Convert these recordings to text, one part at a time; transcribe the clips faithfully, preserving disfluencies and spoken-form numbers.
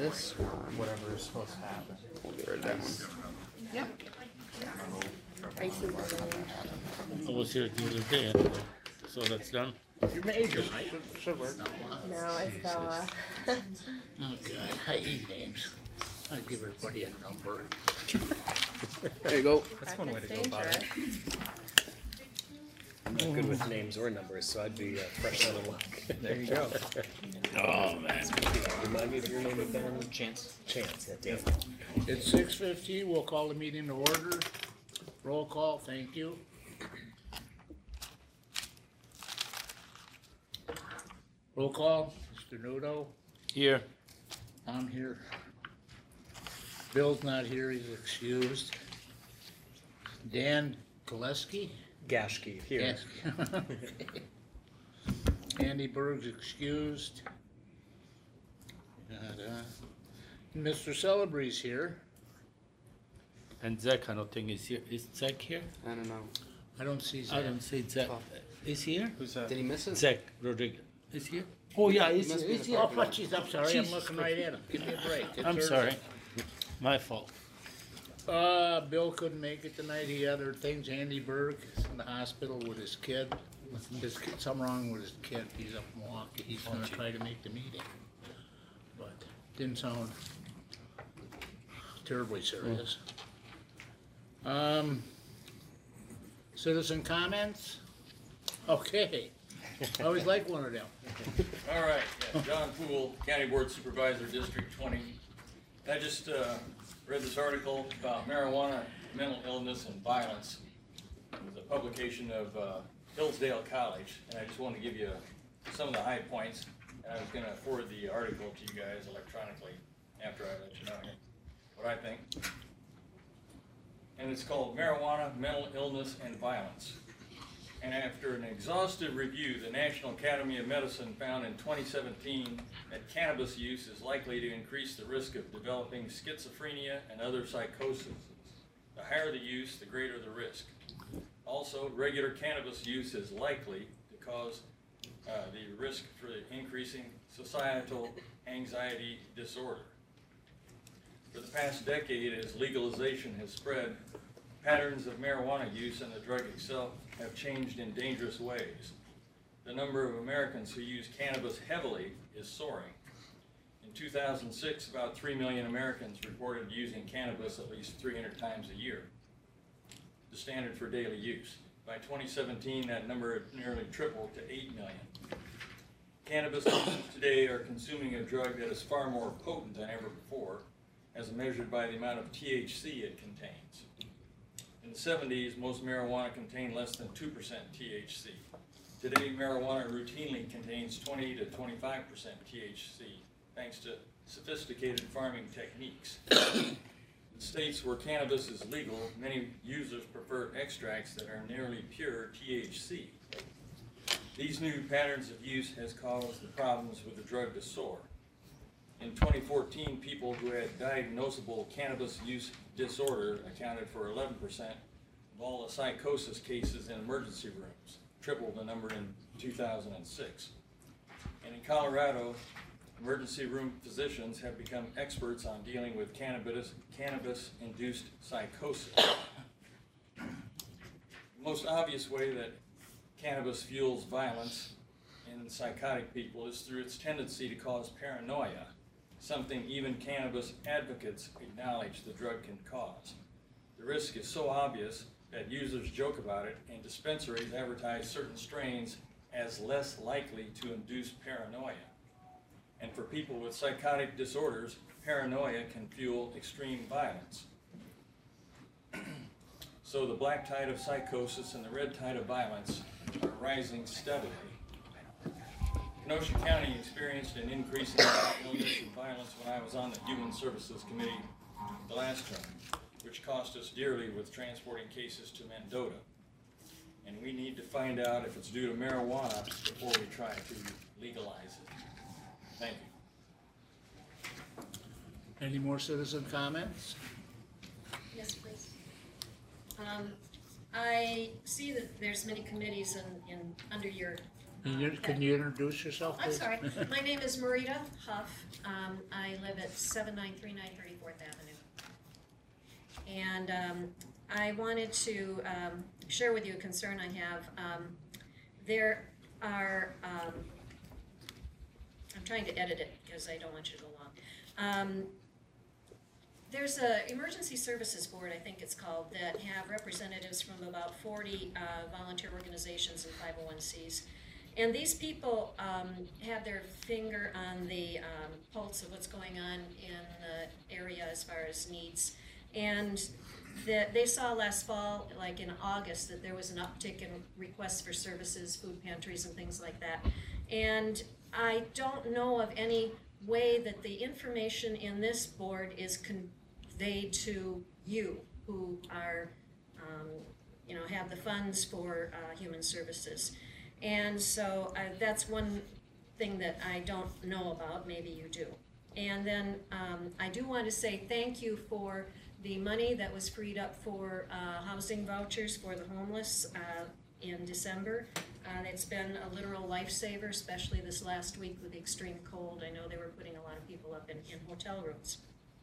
this or whatever is supposed to happen. We'll get rid of that one. Yep. I see what you're saying. I was here the other day, anyway. So that's done. Your major, right? Should work. No, I saw. Oh God, I eat names. I give everybody a number. There you go. That's one way to go about it. I'm not good with names or numbers, so I'd be uh, fresh out of luck. There you go. Oh man. Remind me of your name again. Chance. Chance. Yeah, damn. It's six fifteen. We'll call the meeting to order. Roll call. Thank you. Roll call. Mister Nudo. Here. I'm here. Bill's not here. He's excused. Dan Gillespie. Gashke here. Yes. Andy Berg's excused. Da-da. Mister Celebre's here. And Zach, I don't think is here. Is Zach here? I don't know. I don't see I Zach. don't see Zach. Oh. Is here? Who's that? Did he miss it? Zach Rodriguez. Is here? Oh yeah, he's must here. be Is the here? Oh, parking lot. jeez, I'm sorry. I'm Jesus looking right at him. Give me a break. It's I'm Thursday. sorry. My fault. Uh, Bill couldn't make it tonight. He had other things. Andy Berg is in the hospital with his kid. His kid, something wrong with his kid. He's up in Milwaukee. He's gonna try to make the meeting. But didn't sound terribly serious. Um, citizen comments? Okay. I always like one of them. All right, yeah, John Poole, County Board Supervisor, District twenty. I just uh, read this article about marijuana, mental illness, and violence. It was a publication of uh, Hillsdale College, and I just wanted to give you some of the high points. And I was going to forward the article to you guys electronically after I let you know what I think. And it's called Marijuana, Mental Illness, and Violence. And after an exhaustive review, the National Academy of Medicine found in twenty seventeen that cannabis use is likely to increase the risk of developing schizophrenia and other psychoses. The higher the use, the greater the risk. Also, regular cannabis use is likely to cause uh, the risk for increasing societal anxiety disorder. For the past decade, as legalization has spread, patterns of marijuana use and the drug itself have changed in dangerous ways. The number of Americans who use cannabis heavily is soaring. In two thousand six, about three million Americans reported using cannabis at least three hundred times a year, the standard for daily use. By twenty seventeen, that number had nearly tripled to eight million. Cannabis users today are consuming a drug that is far more potent than ever before, as measured by the amount of T H C it contains. In the seventies, most marijuana contained less than two percent T H C. Today, marijuana routinely contains twenty to twenty-five percent T H C, thanks to sophisticated farming techniques. In states where cannabis is legal, many users prefer extracts that are nearly pure T H C. These new patterns of use has caused the problems with the drug to soar. In twenty fourteen, people who had diagnosable cannabis use disorder accounted for eleven percent of all the psychosis cases in emergency rooms, triple the number in two thousand six. And in Colorado, emergency room physicians have become experts on dealing with cannabis, cannabis-induced psychosis. The most obvious way that cannabis fuels violence in psychotic people is through its tendency to cause paranoia, something even cannabis advocates acknowledge the drug can cause. The risk is so obvious that users joke about it, and dispensaries advertise certain strains as less likely to induce paranoia. And for people with psychotic disorders, paranoia can fuel extreme violence. So the black tide of psychosis and the red tide of violence are rising steadily. Kenosha County experienced an increase in illness and violence when I was on the Human Services Committee the last term, which cost us dearly with transporting cases to Mendota. And we need to find out if it's due to marijuana before we try to legalize it. Thank you. Any more citizen comments? Yes, please. Um, I see that there's many committees in, in, under your Can you, can you introduce yourself, I'm please? sorry, my name is Marita Huff. Um, I live at seven nine three nine thirty-fourth Avenue. And, um, I wanted to, um, share with you a concern I have. Um, there are, um, I'm trying to edit it because I don't want you to go long. Um, there's a Emergency Services Board, I think it's called, that have representatives from about forty, uh, volunteer organizations and five oh one C's. And these people um, have their finger on the um, pulse of what's going on in the area as far as needs. And that they saw last fall, like in August, that there was an uptick in requests for services, food pantries and things like that. And I don't know of any way that the information in this board is conveyed to you who are, um, you know, have the funds for uh, human services. And so uh, that's one thing that I don't know about, maybe you do. And then um, I do want to say thank you for the money that was freed up for uh, housing vouchers for the homeless uh, in December. Uh, it's been a literal lifesaver, especially this last week with the extreme cold. I know they were putting a lot of people up in, in hotel rooms.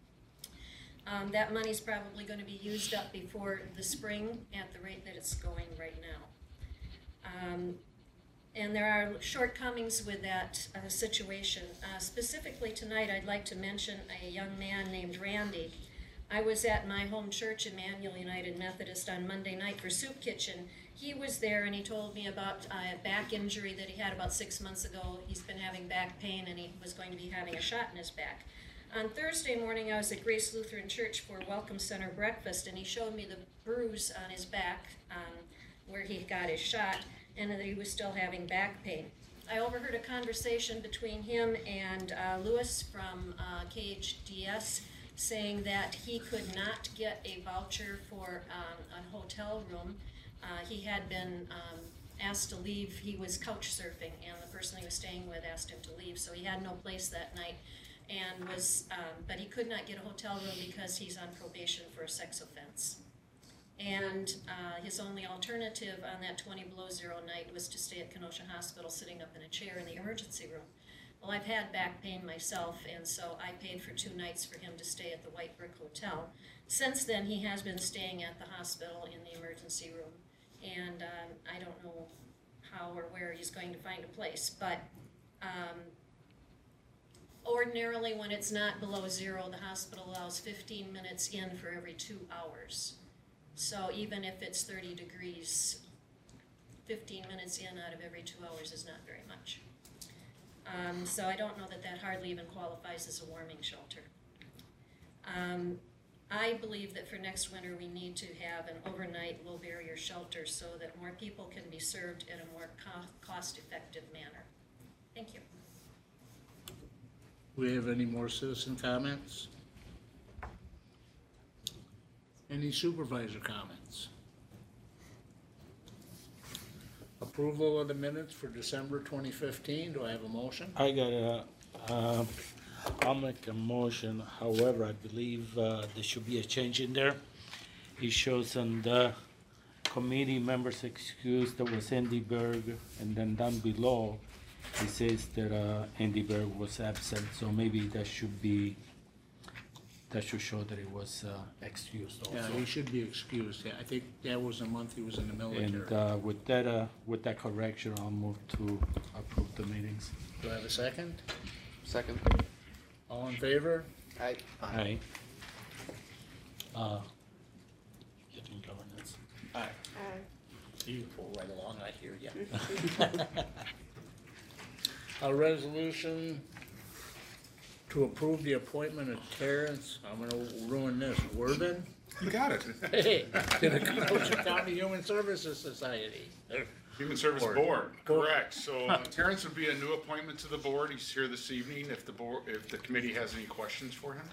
Um, that money's probably going to be used up before the spring at the rate that it's going right now. Um, And there are shortcomings with that uh, situation. Uh, specifically tonight, I'd like to mention a young man named Randy. I was at my home church, Emmanuel United Methodist, on Monday night for Soup Kitchen. He was there and he told me about a back injury that he had about six months ago. He's been having back pain and he was going to be having a shot in his back. On Thursday morning, I was at Grace Lutheran Church for Welcome Center breakfast, and he showed me the bruise on his back um, where he got his shot, and that he was still having back pain. I overheard a conversation between him and uh, Lewis from uh, K H D S saying that he could not get a voucher for um, a hotel room. Uh, he had been um, asked to leave. He was couch surfing, and the person he was staying with asked him to leave, so he had no place that night. And was, um, but he could not get a hotel room because he's on probation for a sex offense. And uh, his only alternative on that twenty below zero night was to stay at Kenosha Hospital sitting up in a chair in the emergency room. Well, I've had back pain myself, and so I paid for two nights for him to stay at the White Brick Hotel. Since then, he has been staying at the hospital in the emergency room, and um, I don't know how or where he's going to find a place, but um, ordinarily when it's not below zero, the hospital allows fifteen minutes in for every two hours. So even if it's thirty degrees, fifteen minutes in out of every two hours is not very much. Um, so I don't know that that hardly even qualifies as a warming shelter. Um, I believe that for next winter we need to have an overnight low barrier shelter so that more people can be served in a more co cost effective manner. Thank you. Do we have any more citizen comments? Any supervisor comments? Approval of the minutes for December twenty fifteen, do I have a motion? I got a, uh, I'll make a motion, however, I believe, uh, there should be a change in there. It shows on the committee members excuse, there was Andy Berg, and then down below, it says that, uh, Andy Berg was absent, so maybe that should be, that should show that it was, uh, excused also. Yeah, he should be excused, yeah, I think that was the month he was in the military. And, uh, with that, uh, with that correction, I'll move to approve the meetings. Do I have a second? Second. All in favor? Aye. Aye. Uh, getting governance. Aye. Uh, You pull right along, I hear ya. A resolution to approve the appointment of Terrence, I'm gonna ruin this, Worden? You got it. Hey, to the Kenosha County Human Services Society. Human Service Board, correct. So uh, Terrence would be a new appointment to the board. He's here this evening if the board, if the committee has any questions for him.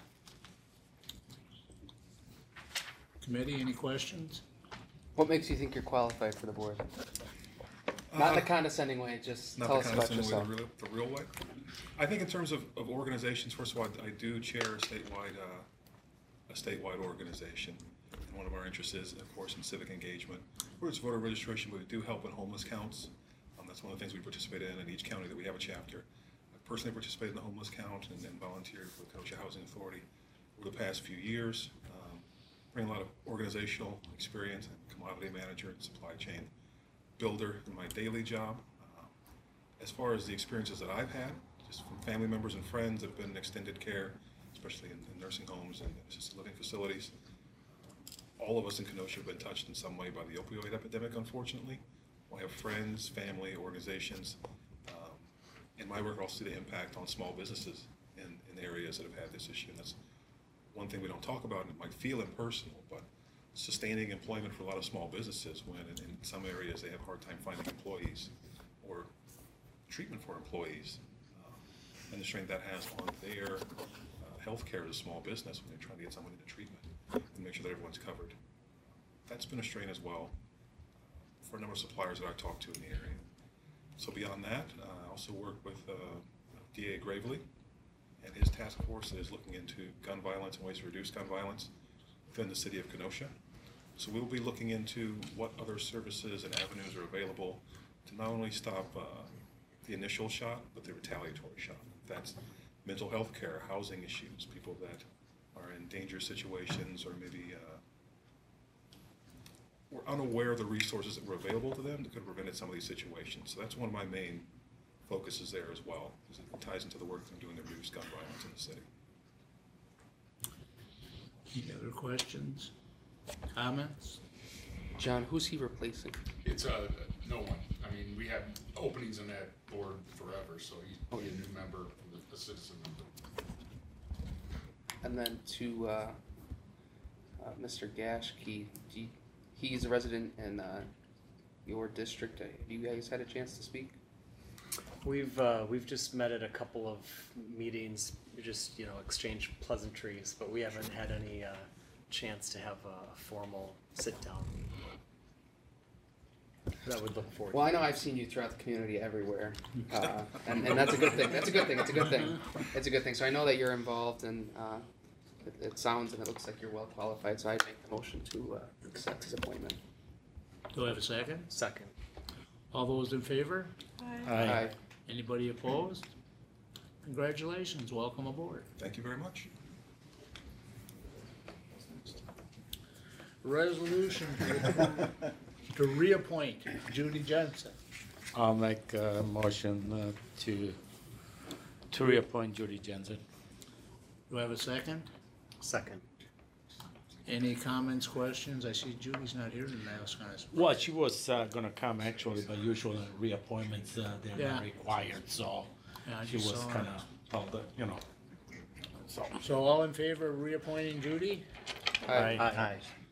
Committee, any questions? What makes you think you're qualified for the board? Not in a condescending way, just Not tell the us kind about of thing, yourself. the real, the real way. I think in terms of, of organizations, first of all, I, I do chair a statewide, uh, a statewide organization. And one of our interests is, of course, in civic engagement. Where it's voter registration, but we do help in homeless counts. Um, That's one of the things we participate in in each county that we have a chapter. I personally participated in the homeless count and then volunteered for the Kenosha Housing Authority over the past few years. Um, bring a lot of organizational experience. I'm a commodity manager and supply chain builder in my daily job. Uh, as far as the experiences that I've had, just from family members and friends that have been in extended care, especially in, in nursing homes and assisted living facilities, all of us in Kenosha have been touched in some way by the opioid epidemic, unfortunately. I have friends, family, organizations. Um, in my work, I also see the impact on small businesses in, in areas that have had this issue. And that's one thing we don't talk about, and it might feel impersonal, but sustaining employment for a lot of small businesses when in, in some areas they have a hard time finding employees or treatment for employees, um, and the strain that has on their uh, health care as a small business when they're trying to get someone into treatment and make sure that everyone's covered. That's been a strain as well for a number of suppliers that I've talked to in the area. So beyond that, uh, I also work with uh, D A Gravely and his task force that is looking into gun violence and ways to reduce gun violence within the city of Kenosha. So we'll be looking into what other services and avenues are available to not only stop uh, the initial shot, but the retaliatory shot. That's mental health care, housing issues, people that are in dangerous situations or maybe uh, were unaware of the resources that were available to them that could have prevented some of these situations. So that's one of my main focuses there as well, because it ties into the work I'm doing to reduce gun violence in the city. Any other questions, comments? John, who's he replacing? It's, uh, no one. I mean, we had openings in that board forever, so he's Oh, a yeah. new member, a citizen member. And then to uh, uh, Mister Gashke, do you, he's a resident in uh, your district. Have you guys had a chance to speak? We've uh, we've just met at a couple of meetings, we just you know exchanged pleasantries, but we haven't had any uh, chance to have a formal sit down. That would look forward. Well, I know I've seen you throughout the community everywhere, uh, and, and that's a good thing. That's a good thing. It's a good thing. It's a good thing. So I know that you're involved, and uh, it, it sounds and it looks like you're well qualified. So I make the motion to uh, accept his appointment. Do I have a second? Second. All those in favor? Aye. Anybody opposed? Congratulations, welcome aboard. Thank you very much. Resolution to, to reappoint Judy Jensen. I'll make a motion uh, to to reappoint Judy Jensen. Do I have a second? Second. Any comments, questions? I see Judy's not here tonight, I was kind of. Well, she was uh, gonna come actually, but usually reappointments, uh, they're Yeah. not required, so Yeah, I she just was saw kinda told that, you know. So, So all in favor of reappointing Judy? Aye. Aye.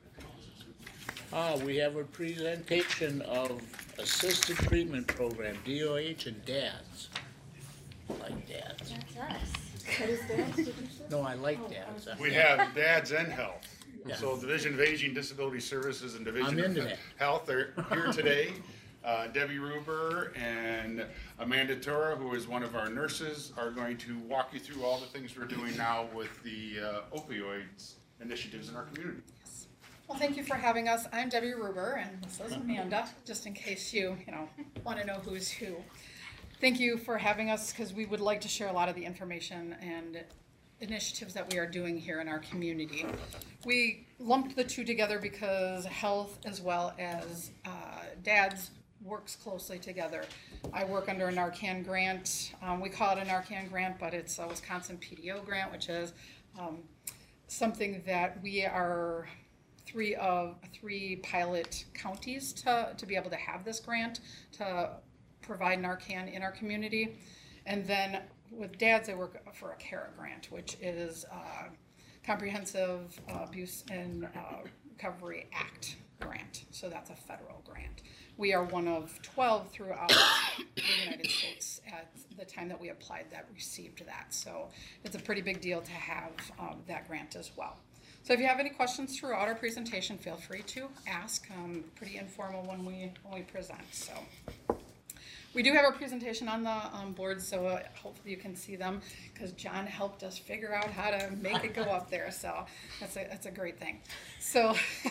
Ah, we have a presentation of Assisted Treatment Program, D O H and dads. Like dads. That's us. What is that, did you say? No, I like dads. We have dads and health. Yeah. So Division of Aging, Disability Services, and Division I'm into of that. Health are here today. Uh, Debbie Ruber and Amanda Tora, who is one of our nurses, are going to walk you through all the things we're doing now with the uh, opioids initiatives in our community. Well, thank you for having us. I'm Debbie Ruber, and this is Amanda, just in case you, you know, want to know who's who. Thank you for having us, because we would like to share a lot of the information and initiatives that we are doing here in our community. We lumped the two together because health as well as uh, dads works closely together. I work under a Narcan grant. Um, we call it a Narcan grant, but it's a Wisconsin P D O grant, which is um, something that we are three of three pilot counties to, to be able to have this grant to provide Narcan in our community. And then with dads, I work for a CARA grant, which is a Comprehensive Abuse and uh, Recovery Act grant. So that's a federal grant. We are one of twelve throughout the United States at the time that we applied that received that. So it's a pretty big deal to have um, that grant as well. So if you have any questions throughout our presentation, feel free to ask. Um, pretty informal when we when we present. So we do have our presentation on the um, board, so uh, hopefully you can see them, because John helped us figure out how to make it go up there, so that's a, that's a great thing. So,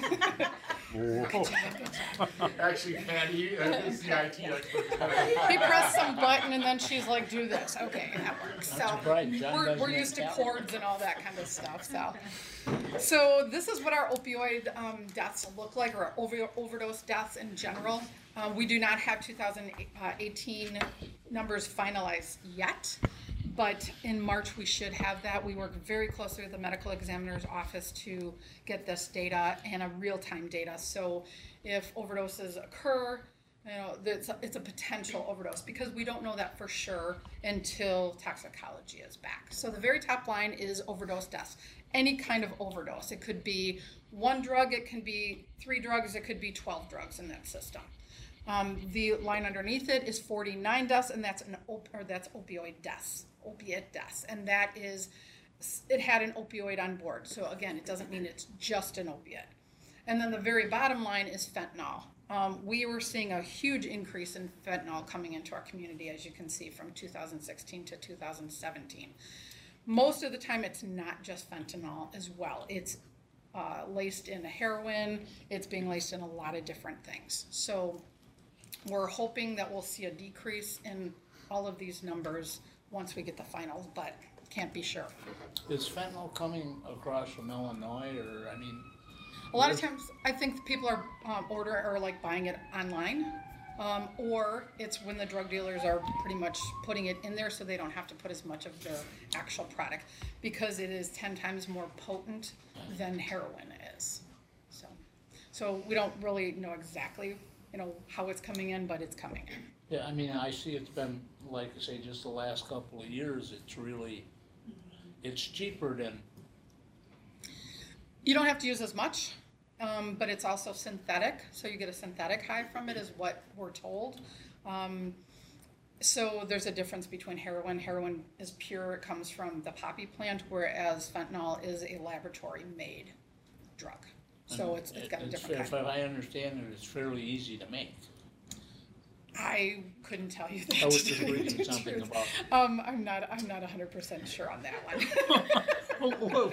good job, good job. Actually, Patty uh, is the I T expert. He pressed some button and then she's like, do this, okay, and that works. So, Not surprised, John we're, doesn't we're have used to talent. cords and all that kind of stuff, so. So this is what our opioid um, deaths look like, or over, overdose deaths in general. Uh, we do not have two thousand eighteen numbers finalized yet, but in March we should have that. We work very closely with the medical examiner's office to get this data and a real-time data. So if overdoses occur, you know, it's a, it's a potential overdose, because we don't know that for sure until toxicology is back. So the very top line is overdose deaths. Any kind of overdose. It could be one drug, it can be three drugs, it could be twelve drugs in that system. Um, the line underneath it is forty-nine deaths, and that's an op- or that's opioid deaths, opiate deaths, and that is, it had an opioid on board. So again, it doesn't mean it's just an opiate. And then the very bottom line is fentanyl. Um, we were seeing a huge increase in fentanyl coming into our community, as you can see, from two thousand sixteen to two thousand seventeen. Most of the time, it's not just fentanyl as well. It's uh, laced in heroin. It's being laced in a lot of different things. So we're hoping that we'll see a decrease in all of these numbers once we get the finals, but can't be sure. Is fentanyl coming across from Illinois, or, I mean, A lot of times, I think people are um, order or like buying it online, um, or it's when the drug dealers are pretty much putting it in there so they don't have to put as much of their actual product, because it is ten times more potent than heroin is. So, so we don't really know exactly, you know, how it's coming in, but it's coming in. yeah, I mean, I see it's been, like I say, just the last couple of years, it's really, it's cheaper than, You don't have to use as much, um, but it's also synthetic, so you get a synthetic high from it, is what we're told. Um, so there's a difference between heroin. Heroin is pure, it comes from the poppy plant, whereas fentanyl is a laboratory-made drug. So it's, it's got a it's different fair- kind. if I understand it, it's fairly easy to make. I couldn't tell you that. I was to just tell you reading the something truth. about. Um, I'm not, I'm not hundred percent sure on that one.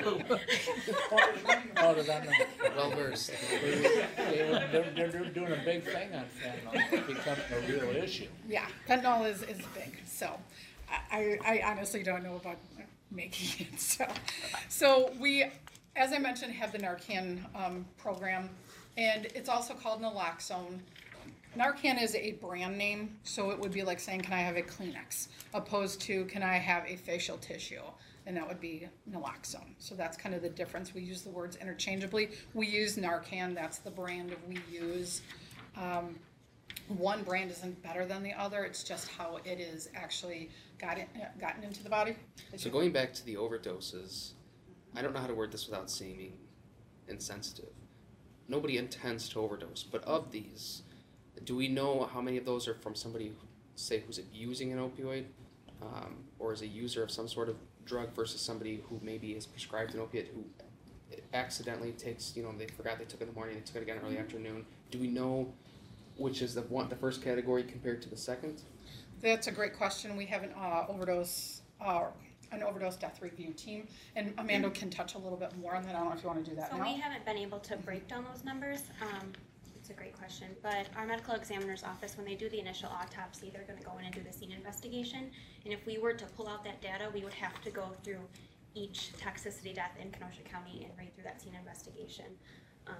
Out of that, Well versed. they, they're, they're, they're doing a big thing on fentanyl, it's becoming a real issue. Yeah, fentanyl is, is big, so I, I I honestly don't know about making it, so. So we, as I mentioned, have the Narcan um, program, and it's also called naloxone. Narcan is a brand name, so it would be like saying, can I have a Kleenex, opposed to, can I have a facial tissue? And that would be naloxone. So that's kind of the difference. We use the words interchangeably. We use Narcan, that's the brand we use. Um, one brand isn't better than the other, it's just how it is actually got in, uh, gotten into the body. So going back to the overdoses, I don't know how to word this without seeming insensitive. Nobody intends to overdose, but of these, do we know how many of those are from somebody, say, who's abusing an opioid, um, or is a user of some sort of drug, versus somebody who maybe is prescribed an opiate who accidentally takes, you know, they forgot they took it in the morning, they took it again early afternoon? Do we know which is the one, the first category compared to the second? That's a great question. We have an uh, overdose, uh, an overdose death review team, and Amanda can touch a little bit more on that. I don't know if you want to do that So now. we haven't been able to break down those numbers. Um, it's a great question, but our medical examiner's office, when they do the initial autopsy, they're gonna go in and do the scene investigation. And if we were to pull out that data, we would have to go through each toxicity death in Kenosha County and read through that scene investigation, um,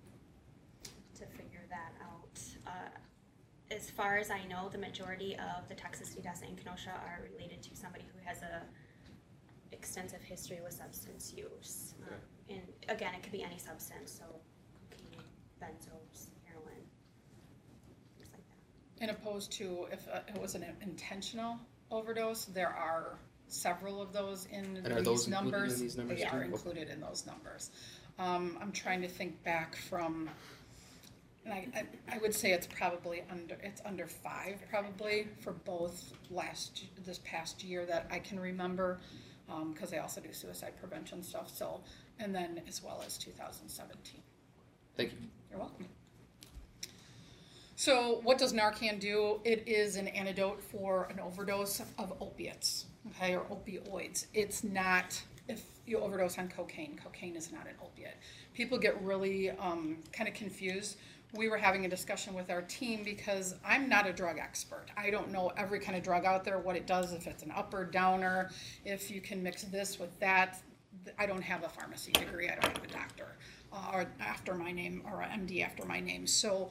to figure that out. Uh, as far as I know, the majority of the toxicity deaths in Kenosha are related to somebody who has a extensive history with substance use. Um, and again, it could be any substance, so cocaine, benzos, heroin, things like that. And opposed to if uh, it was an intentional overdose, there are several of those in And are these those included numbers. in these numbers They too? are Okay. included in those numbers. Um, I'm trying to think back from, and I, I, I would say it's probably under, it's under five probably for both last, this past year that I can remember, um, cause I also do suicide prevention stuff, so, and then as well as two thousand seventeen. Thank you. You're welcome. So what does Narcan do? It is an antidote for an overdose of opiates, okay, or opioids. It's not, if you overdose on cocaine, cocaine is not an opiate. People get really um, kind of confused. We were having a discussion with our team because I'm not a drug expert. I don't know every kind of drug out there, what it does, if it's an upper, downer, if you can mix this with that. I don't have a pharmacy degree. I don't have a doctor uh, or after my name or an M D after my name. So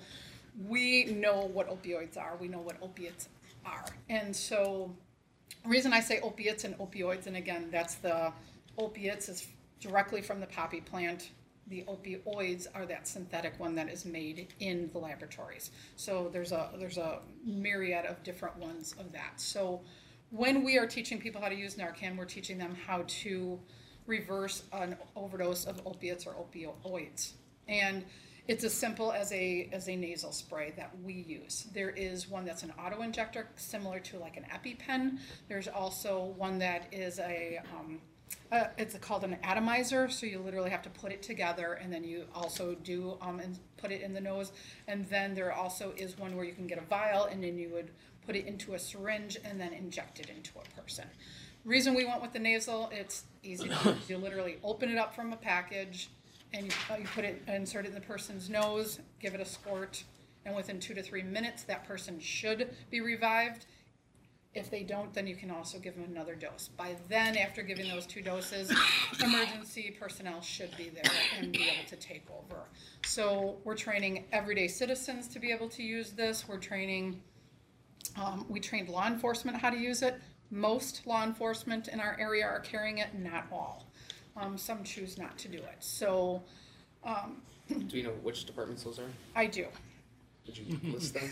we know what opioids are. We know what opiates are. And so the reason I say opiates and opioids, and again, that's the opiates is directly from the poppy plant. The opioids are that synthetic one that is made in the laboratories. So there's a there's a myriad of different ones of that. So when we are teaching people how to use Narcan, we're teaching them how to reverse an overdose of opiates or opioids. And it's as simple as a as a nasal spray that we use. There is one that's an auto injector, similar to like an EpiPen. There's also one that is a um, Uh, it's a, called an atomizer, so you literally have to put it together, and then you also do um, and put it in the nose. And then there also is one where you can get a vial, and then you would put it into a syringe and then inject it into a person. Reason we went with the nasal, it's easy to use. You literally open it up from a package, and you, uh, you put it, insert it in the person's nose, give it a squirt, and within two to three minutes, that person should be revived. If they don't, then you can also give them another dose. By then, after giving those two doses, emergency personnel should be there and be able to take over. So we're training everyday citizens to be able to use this. We're training, um, we trained law enforcement how to use it. Most law enforcement in our area are carrying it, not all. Um, some choose not to do it. So, um, Do you know which departments those are? I do. Did you list them?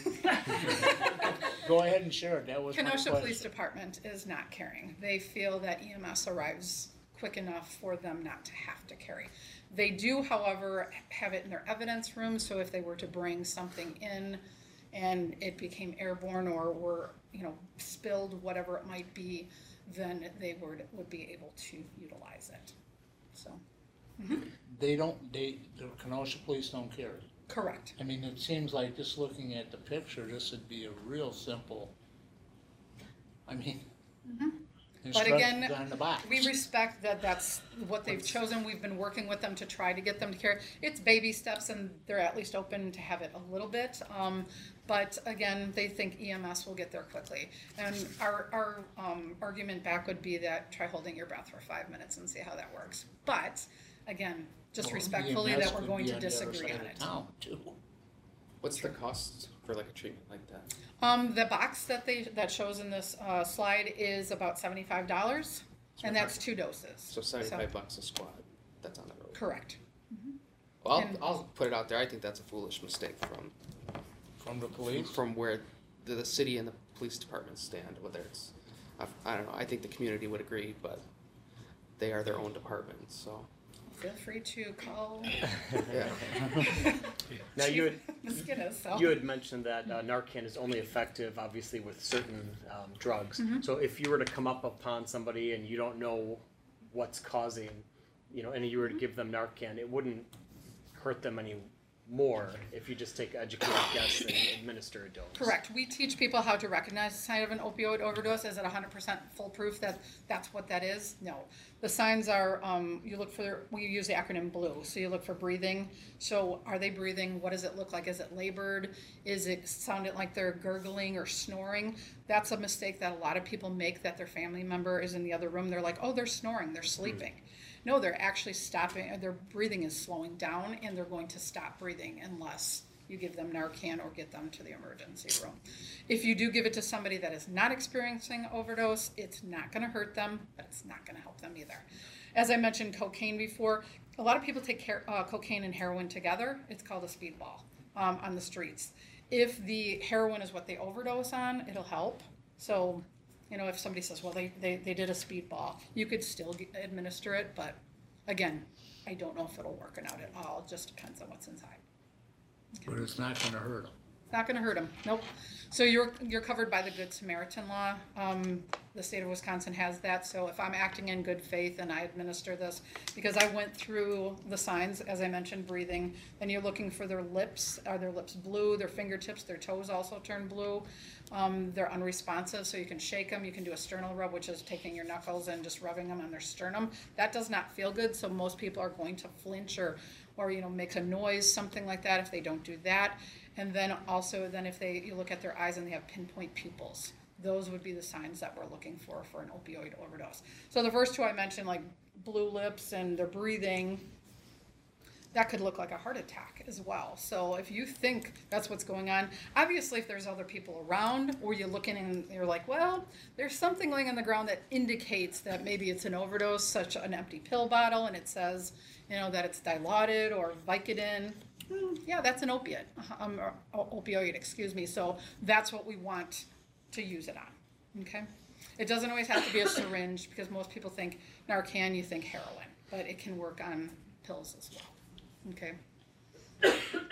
Go ahead and share it, that was my Kenosha question. Police Department is not carrying. They feel that E M S arrives quick enough for them not to have to carry. They do, however, have it in their evidence room, so if they were to bring something in and it became airborne or were, you know, spilled, whatever it might be, then they would, would be able to utilize it, so. Mm-hmm. They don't, they, the Kenosha police don't care. Correct. I mean, it seems like just looking at the picture, this would be a real simple, I mean, Mm-hmm. But again, instructions on the box. we respect that that's what they've chosen. We've been working with them to try to get them to carry. It's baby steps, and they're at least open to have it a little bit. Um, but again, they think E M S will get there quickly. And our, our um, argument back would be that try holding your breath for five minutes and see how that works. But again, just Well, respectfully E M S that we're could going be to on the other disagree side on of it. town, too. What's the cost for like a treatment like that? Um, the box that they, that shows in this, uh, slide is about seventy-five dollars, and that's two doses. So seventy-five bucks a squad. That's on the road. Correct. Well, And- I'll, I'll put it out there. I think that's a foolish mistake from From the police? from where the, the city and the police departments stand. Whether it's, I, I don't know. I think the community would agree, but they are their own department. So Feel free to call yeah. Now, you had, Mosquitoes, so. you had mentioned that uh, Narcan is only effective, obviously, with certain um, drugs. Mm-hmm. So if you were to come up upon somebody and you don't know what's causing, you know, and you were to give them Narcan, it wouldn't hurt them any more if you just take an educated guess and administer a dose. Correct. We teach people how to recognize the sign of an opioid overdose. Is it one hundred percent foolproof that that's what that is? No. The signs are, um, you look for, we use the acronym BLUE. So you look for breathing. So are they breathing? What does it look like? Is it labored? Is it sounding like they're gurgling or snoring? That's a mistake that a lot of people make, that their family member is in the other room. They're like, oh, they're snoring, they're sleeping. No, they're actually stopping, their breathing is slowing down, and they're going to stop breathing unless you give them Narcan or get them to the emergency room. If you do give it to somebody that is not experiencing overdose, it's not gonna hurt them, but it's not gonna help them either. As I mentioned cocaine before, a lot of people take care, uh, cocaine and heroin together. It's called a speedball um, on the streets. If the heroin is what they overdose on, it'll help. So, you know, if somebody says, well, they, they, they did a speedball, you could still get, administer it, but again, I don't know if it'll work or not at all. It just depends on what's inside. But it's not gonna hurt them. not gonna hurt them, nope. So you're, you're covered by the Good Samaritan law. Um, the state of Wisconsin has that, so if I'm acting in good faith and I administer this, because I went through the signs, as I mentioned, breathing, and you're looking for their lips, are their lips blue, their fingertips, their toes also turn blue. Um, they're unresponsive, so you can shake them, you can do a sternal rub, which is taking your knuckles and just rubbing them on their sternum. That does not feel good, so most people are going to flinch or, or you know, make a noise, something like that if they don't do that. And then also, then if they, you look at their eyes and they have pinpoint pupils, those would be the signs that we're looking for for an opioid overdose. So the first two I mentioned, like blue lips and their breathing, that could look like a heart attack as well. So if you think that's what's going on, obviously if there's other people around, or you're looking and you're like, well, there's something laying on the ground that indicates that maybe it's an overdose, such an empty pill bottle, and it says, you know, that it's Dilaudid or Vicodin. Hmm, yeah, that's an opiate, um, or, or opioid, excuse me. So that's what we want to use it on, okay? It doesn't always have to be a syringe, because most people think Narcan, you think heroin, but it can work on pills as well, okay? All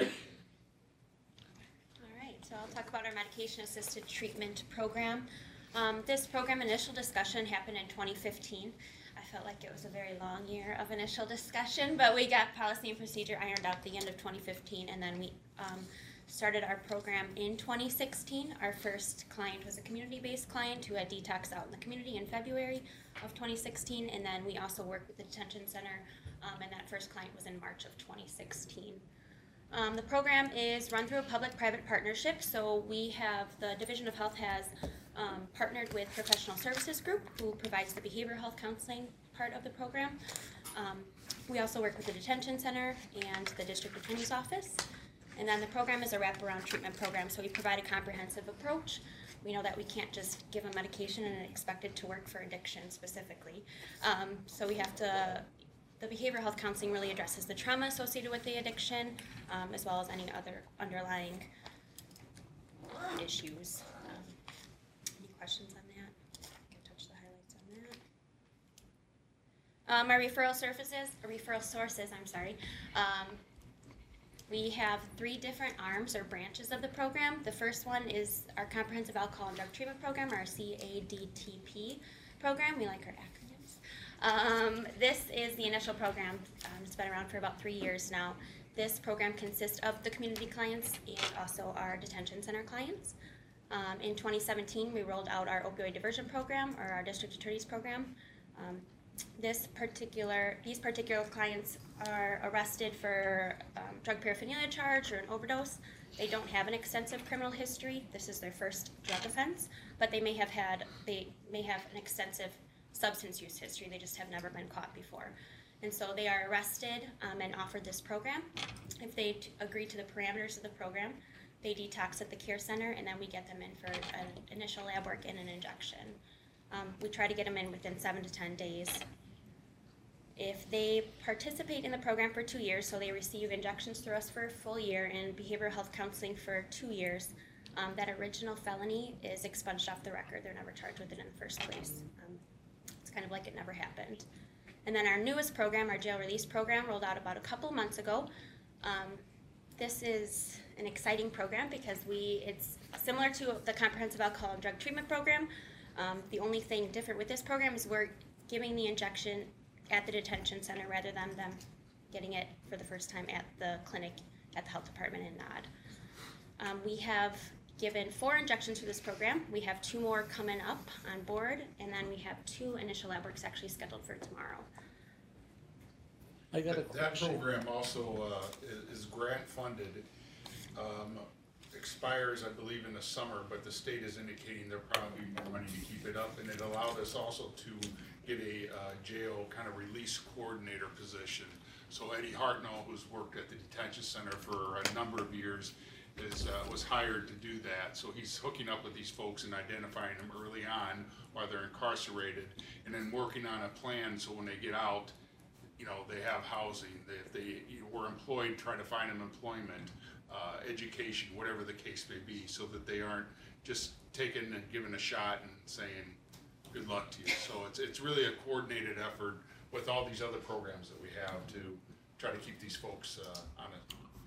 right, so I'll talk about our medication-assisted treatment program. Um, this program initial discussion happened in twenty fifteen. I felt like it was a very long year of initial discussion, but we got policy and procedure ironed out at the end of twenty fifteen, and then we um, started our program in twenty sixteen. Our first client was a community-based client who had detox out in the community in February of twenty sixteen, and then we also worked with the detention center, um, and that first client was in March of twenty sixteen. Um, the program is run through a public-private partnership, so we have, the Division of Health has um, partnered with Professional Services Group, who provides the behavioral health counseling part of the program. Um, we also work with the detention center and the district attorney's office. And then the program is a wraparound treatment program, so we provide a comprehensive approach. We know that we can't just give a medication and expect it to work for addiction specifically. Um, so we have to, the behavioral health counseling really addresses the trauma associated with the addiction, um, as well as any other underlying issues. Um, any questions on that? I can touch the highlights on that. Um, our referral services, or referral sources, I'm sorry. Um, We have three different arms or branches of the program. The first one is our Comprehensive Alcohol and Drug Treatment Program, our C A D T P program. We like our acronyms. Um, this is the initial program. Um, it's been around for about three years now. This program consists of the community clients and also our detention center clients. Um, in twenty seventeen, we rolled out our opioid diversion program, or our district attorney's program. Um, This particular, these particular clients are arrested for um, drug paraphernalia charge or an overdose. They don't have an extensive criminal history. This is their first drug offense, but they may have had, they may have an extensive substance use history. They just have never been caught before. And so they are arrested um, and offered this program. If they t- agree to the parameters of the program, they detox at the care center, and then we get them in for an initial lab work and an injection. Um, we try to get them in within seven to ten days. If they participate in the program for two years, so they receive injections through us for a full year and behavioral health counseling for two years, um, that original felony is expunged off the record. They're never charged with it in the first place. Um, it's kind of like it never happened. And then our newest program, our jail release program, rolled out about a couple months ago. Um, this is an exciting program because we, it's similar to the Comprehensive Alcohol and Drug Treatment Program. Um, the only thing different with this program is we're giving the injection at the detention center rather than them getting it for the first time at the clinic at the health department in N O D. Um, we have given four injections for this program. We have two more coming up on board, and then we have two initial lab works actually scheduled for tomorrow. I got a That- That question. program also uh, is is grant funded. Um, expires, I believe, in the summer, but the state is indicating there'll probably be more money to keep it up, and it allowed us also to get a uh, jail kind of release coordinator position. So Eddie Hartnell, who's worked at the detention center for a number of years, is uh, was hired to do that. So he's hooking up with these folks and identifying them early on while they're incarcerated, and then working on a plan so when they get out, you know, they have housing. They, if they you know, were employed, try to find them employment. Uh, education, whatever the case may be, so that they aren't just taken and given a shot and saying, good luck to you. So it's it's really a coordinated effort with all these other programs that we have to try to keep these folks uh, on a, the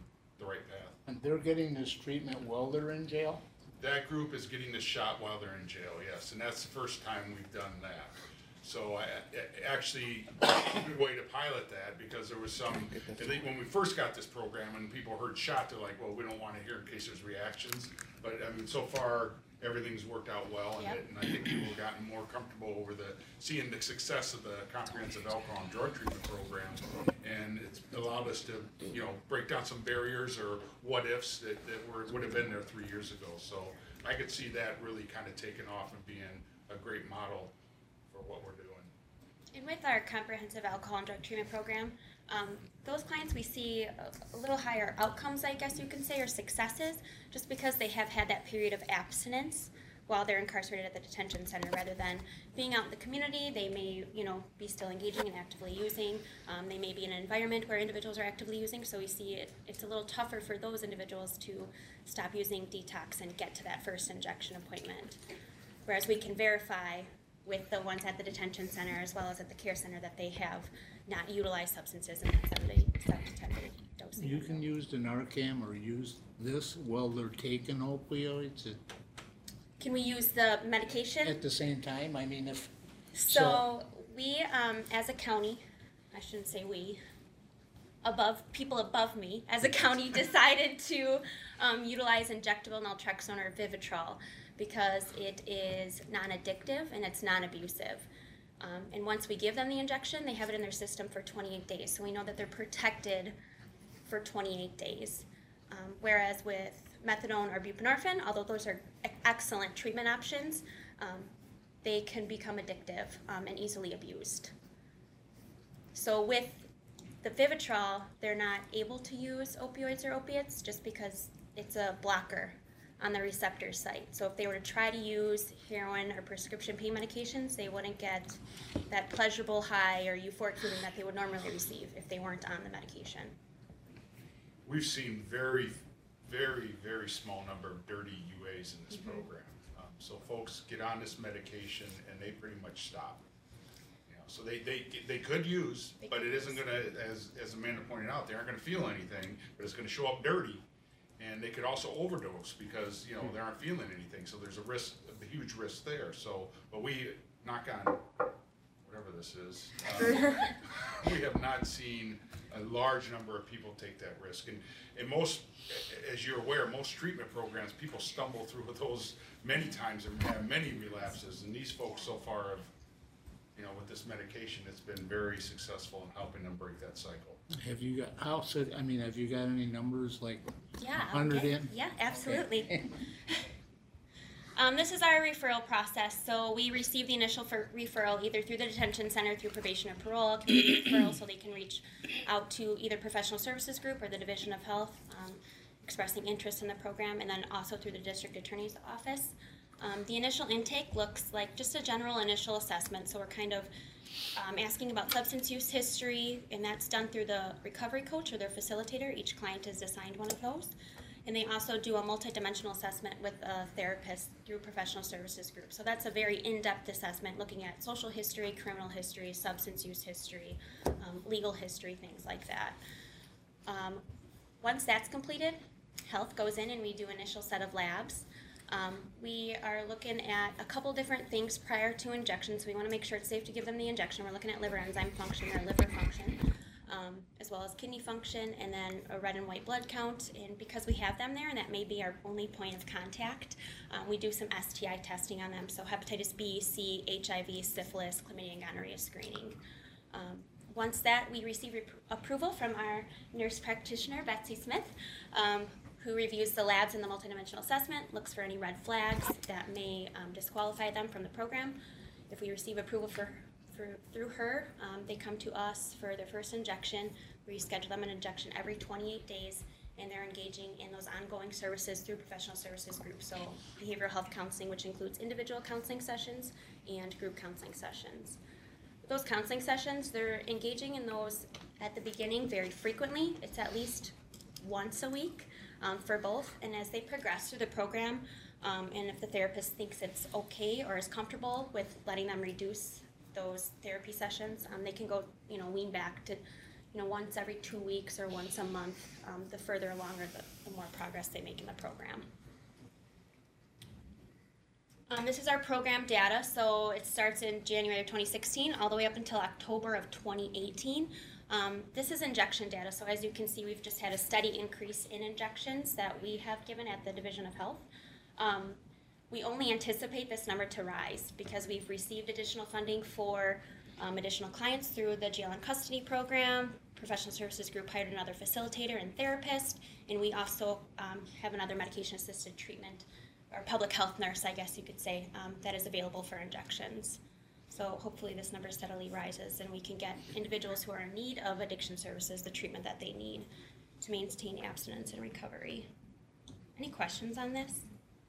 the right path. And they're getting this treatment while they're in jail? That group is getting the shot while they're in jail, yes, and that's the first time we've done that. So I, I actually, a good way to pilot that, because there was some, I think when we first got this program and people heard shot, they're like, well, we don't want to hear in case there's reactions. But I mean, so far, everything's worked out well, and, Yep. it, and I think people have gotten more comfortable over the, seeing the success of the comprehensive alcohol and drug treatment program. And it's allowed us to, you know, break down some barriers or what ifs that, that were, would have been there three years ago. So I could see that really kind of taking off and being a great model for what we're doing. And with our comprehensive alcohol and drug treatment program, um, those clients we see a, a little higher outcomes, I guess you can say, or successes, just because they have had that period of abstinence while they're incarcerated at the detention center, rather than being out in the community. They may, you know, be still engaging and actively using. Um, they may be in an environment where individuals are actively using, so we see it, it's a little tougher for those individuals to stop using, detox, and get to that first injection appointment. Whereas we can verify with the ones at the detention center as well as at the care center that they have not utilized substances in that seven to ten day dosing. You can use the Narcan or use this while they're taking opioids at, Can we use the medication? at the same time? I mean, if, So we, um, as a county, I shouldn't say we, above, people above me, as a county decided to um, utilize injectable naltrexone or Vivitrol because it is non-addictive and it's non-abusive. Um, and once we give them the injection, they have it in their system for twenty-eight days. So we know that they're protected for twenty-eight days. Um, whereas with methadone or buprenorphine, although those are e- excellent treatment options, um, they can become addictive um, and easily abused. So with the Vivitrol, they're not able to use opioids or opiates just because it's a blocker on the receptor site. So if they were to try to use heroin or prescription pain medications, they wouldn't get that pleasurable high or euphoric feeling that they would normally receive if they weren't on the medication. We've seen very, very, very small number of dirty U As in this Mm-hmm. program. Um, so folks get on this medication and they pretty much stop. You know, so they, they, they could use, They but could it isn't gonna, as, as Amanda pointed out, they aren't gonna feel anything, but it's gonna show up dirty. And they could also overdose because, you know, they aren't feeling anything, so there's a risk, a huge risk there. So, but we, knock on, whatever this is, um, we have not seen a large number of people take that risk. And, and most, as you're aware, most treatment programs, people stumble through those many times and have many relapses. And these folks so far have, you know, with this medication, it's been very successful in helping them break that cycle. have you got, how, so, I mean, have you got any numbers like Yeah. hundred okay. in? Yeah, absolutely. Um, this is our referral process. So we receive the initial for referral either through the detention center, through probation or parole, community referral, so they can reach out to either professional services group or the Division of Health, um, expressing interest in the program, and then also through the district attorney's office. Um, the initial intake looks like just a general initial assessment. So we're kind of um, asking about substance use history, and that's done through the recovery coach or their facilitator. Each client is assigned one of those. And they also do a multidimensional assessment with a therapist through professional services group. So that's a very in-depth assessment looking at social history, criminal history, substance use history, um, legal history, things like that. Um, once that's completed, health goes in and we do initial set of labs. Um, we are looking at a couple different things prior to injection, so we want to make sure it's safe to give them the injection. We're looking at liver enzyme function or liver function. Um, as well as kidney function, and then a red and white blood count. And because we have them there, and that may be our only point of contact, um, we do some S T I testing on them, so hepatitis B, C, H I V, syphilis, chlamydia, and gonorrhea screening. Um, once that, we receive rep- approval from our nurse practitioner, Betsy Smith, um, who reviews the labs and the multidimensional assessment, looks for any red flags that may um, disqualify them from the program. If we receive approval for For, through her, um, they come to us for their first injection. We schedule them an injection every twenty-eight days, and they're engaging in those ongoing services through professional services groups. So behavioral health counseling, which includes individual counseling sessions and group counseling sessions. With those counseling sessions, they're engaging in those at the beginning very frequently. It's at least once a week um, for both. And as they progress through the program, um, and if the therapist thinks it's okay or is comfortable with letting them reduce those therapy sessions, um, they can go, you know, wean back to, you know, once every two weeks or once a month. Um, the further along or the, the more progress they make in the program. Um, this is our program data. So it starts in January of twenty sixteen all the way up until October of twenty eighteen. Um, this is injection data. So as you can see, we've just had a steady increase in injections that we have given at the Division of Health. Um, we only anticipate this number to rise because we've received additional funding for um, additional clients through the jail and custody program. Professional services group hired another facilitator and therapist, and we also um, have another medication-assisted treatment, or public health nurse, I guess you could say, um, that is available for injections. So hopefully this number steadily rises and we can get individuals who are in need of addiction services the treatment that they need to maintain abstinence and recovery. Any questions on this?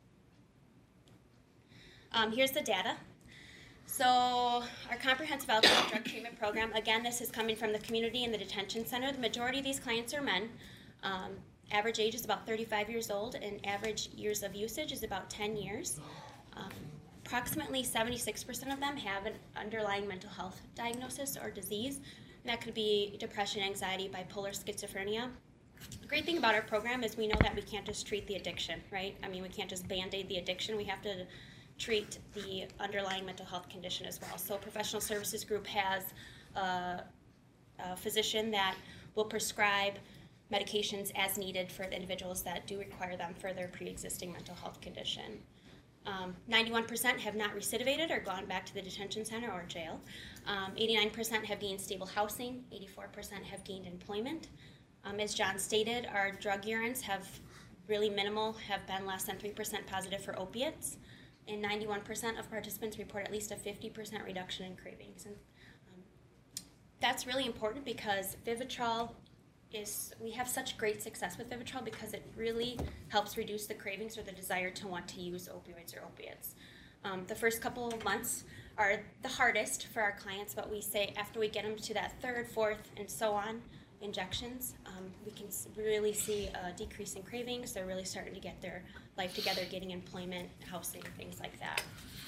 Um, here's the data. So our comprehensive alcohol drug treatment program, again, this is coming from the community and the detention center. The majority of these clients are men. Um, average age is about thirty-five years old, and average years of usage is about ten years. Um, approximately seventy-six percent of them have an underlying mental health diagnosis or disease, and that could be depression, anxiety, bipolar, schizophrenia. The great thing about our program is we know that we can't just treat the addiction, right? I mean, we can't just band-aid the addiction. We have to treat the underlying mental health condition as well. So professional services group has a, a physician that will prescribe medications as needed for the individuals that do require them for their pre-existing mental health condition. Um, ninety-one percent have not recidivated or gone back to the detention center or jail. Um, eighty-nine percent have gained stable housing. eighty-four percent have gained employment. Um, as John stated, our drug urines have really minimal, have been less than three percent positive for opiates. And ninety-one percent of participants report at least a fifty percent reduction in cravings. And um, that's really important because Vivitrol is, we have such great success with Vivitrol because it really helps reduce the cravings or the desire to want to use opioids or opiates. Um, the first couple of months are the hardest for our clients, but we say after we get them to that third, fourth, and so on injections, um, we can really see a decrease in cravings. They're really starting to get their life together, getting employment, housing, things like that.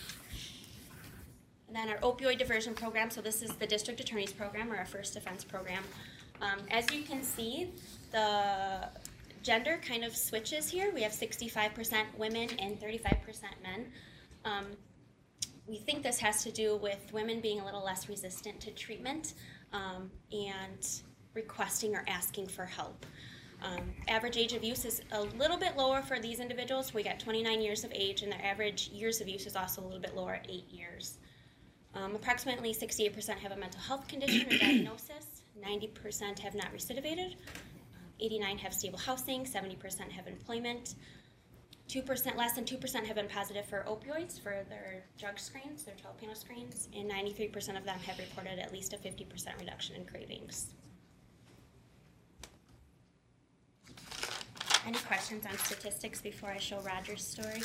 And then our opioid diversion program, so this is the district attorney's program or our first offense program. Um, as you can see, the gender kind of switches here. We have sixty-five percent women and thirty-five percent men. Um, we think this has to do with women being a little less resistant to treatment um, and requesting or asking for help. Um, average age of use is a little bit lower for these individuals. We got twenty-nine years of age, and their average years of use is also a little bit lower at eight years. Um, approximately sixty-eight percent have a mental health condition or diagnosis. ninety percent have not recidivated. eighty-nine have stable housing. seventy percent have employment. two percent, less than two percent have been positive for opioids for their drug screens, their twelve panel screens, and ninety-three percent of them have reported at least a fifty percent reduction in cravings. Any questions on statistics before I show Roger's story?